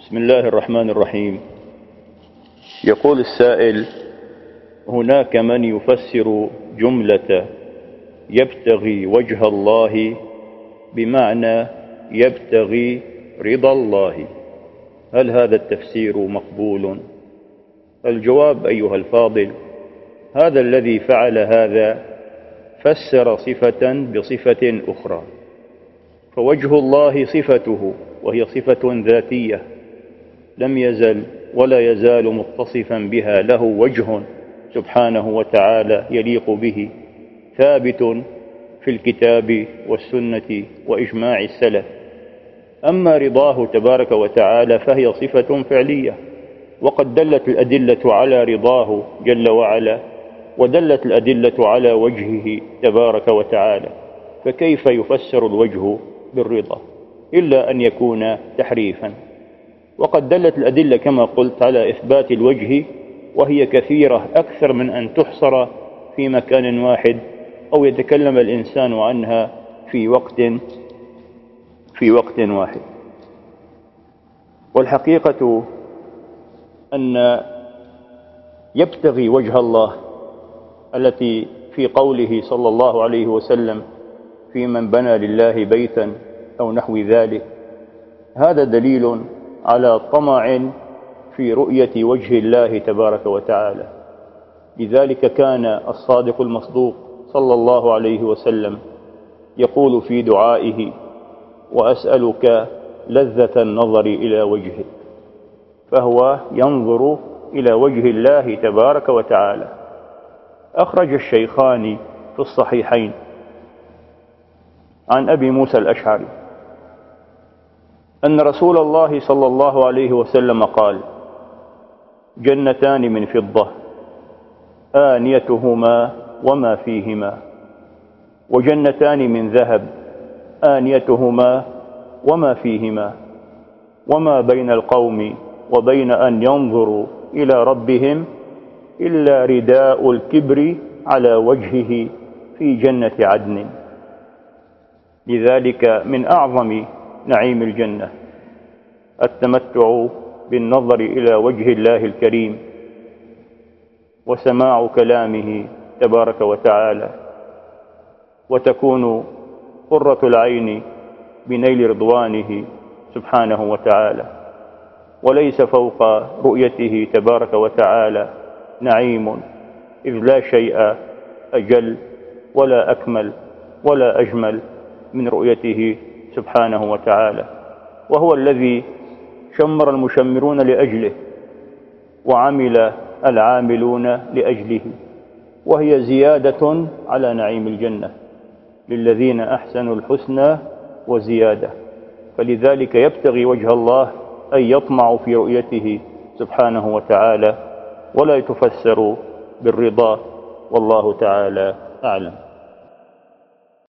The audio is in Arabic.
بسم الله الرحمن الرحيم. يقول السائل: هناك من يفسر جملة يبتغي وجه الله بمعنى يبتغي رضا الله، هل هذا التفسير مقبول؟ الجواب أيها الفاضل: هذا الذي فعل هذا فسر صفة بصفة أخرى، فوجه الله صفته وهي صفة ذاتية لم يزل ولا يزال متصفا بها، له وجه سبحانه وتعالى يليق به، ثابت في الكتاب والسنة وإجماع السلف. أما رضاه تبارك وتعالى فهي صفة فعلية، وقد دلت الأدلة على رضاه جل وعلا، ودلت الأدلة على وجهه تبارك وتعالى، فكيف يفسر الوجه بالرضا إلا أن يكون تحريفا؟ وقد دلت الأدلة كما قلت على إثبات الوجه، وهي كثيرة أكثر من أن تحصر في مكان واحد أو يتكلم الإنسان عنها في وقت واحد. والحقيقة أن يبتغي وجه الله التي في قوله صلى الله عليه وسلم: في من بنى لله بيتا أو نحو ذلك، هذا دليل على طمع في رؤية وجه الله تبارك وتعالى. لذلك كان الصادق المصدوق صلى الله عليه وسلم يقول في دعائه: وأسألك لذة النظر إلى وجهك، فهو ينظر إلى وجه الله تبارك وتعالى. أخرج الشيخان في الصحيحين عن أبي موسى الأشعري أن رسول الله صلى الله عليه وسلم قال: جنتان من فضة آنيتهما وما فيهما، وجنتان من ذهب آنيتهما وما فيهما، وما بين القوم وبين أن ينظروا إلى ربهم إلا رداء الكبر على وجهه في جنة عدن. لذلك من أعظم نعيم الجنة التمتع بالنظر إلى وجه الله الكريم وسماع كلامه تبارك وتعالى، وتكون قرة العين بنيل رضوانه سبحانه وتعالى. وليس فوق رؤيته تبارك وتعالى نعيم، إذ لا شيء أجل ولا أكمل ولا أجمل من رؤيته سبحانه وتعالى، وهو الذي شمر المشمرون لأجله وعمل العاملون لأجله، وهي زيادة على نعيم الجنة للذين أحسنوا الحسنى وزيادة. فلذلك يبتغي وجه الله أي يطمع في رؤيته سبحانه وتعالى، ولا يتفسر بالرضا، والله تعالى أعلم.